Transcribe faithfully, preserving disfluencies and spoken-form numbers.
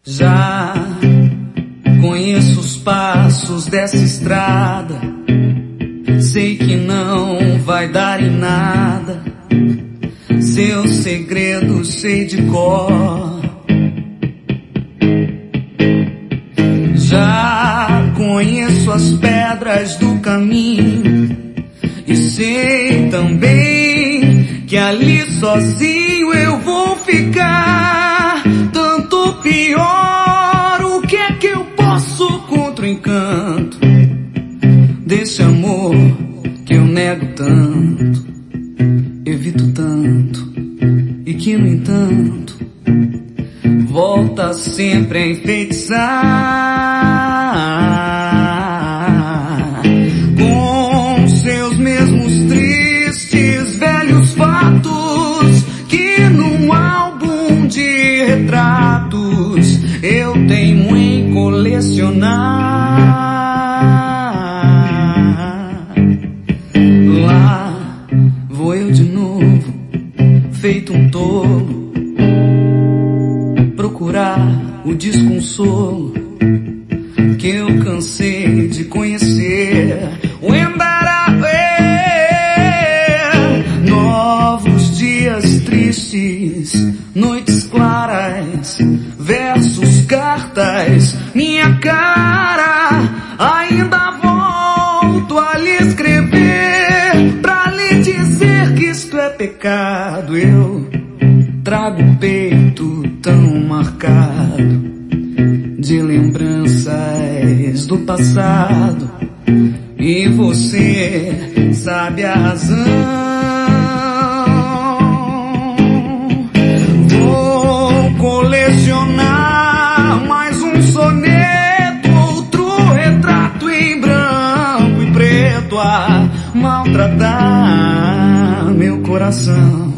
Já conheço os passos dessa estrada, sei que não vai dar em nada, seus segredos sei de cor. Já conheço as pedras do caminho e sei também que ali sozinho eu vou ficar. Tanto pior, o que é que eu posso contra o encanto desse amor que eu nego tanto, evito tanto e que no entanto volta sempre a enfeitiçar com seus mesmos tristes velhos fatos que num álbum de retratos eu teimo em colecionar. Lá vou eu de novo, feito um tolo, procurar o desconsolo que eu cansei de conhecer. Novos dias tristes, noites claras, versos, cartas, minha cara. Ainda volto a lhe escrever pra lhe dizer que isto é pecado. Eu trago o peito tão marcado de lembranças do passado, e você sabe a razão. Vou colecionar mais um soneto, outro retrato em branco e preto a maltratar meu coração.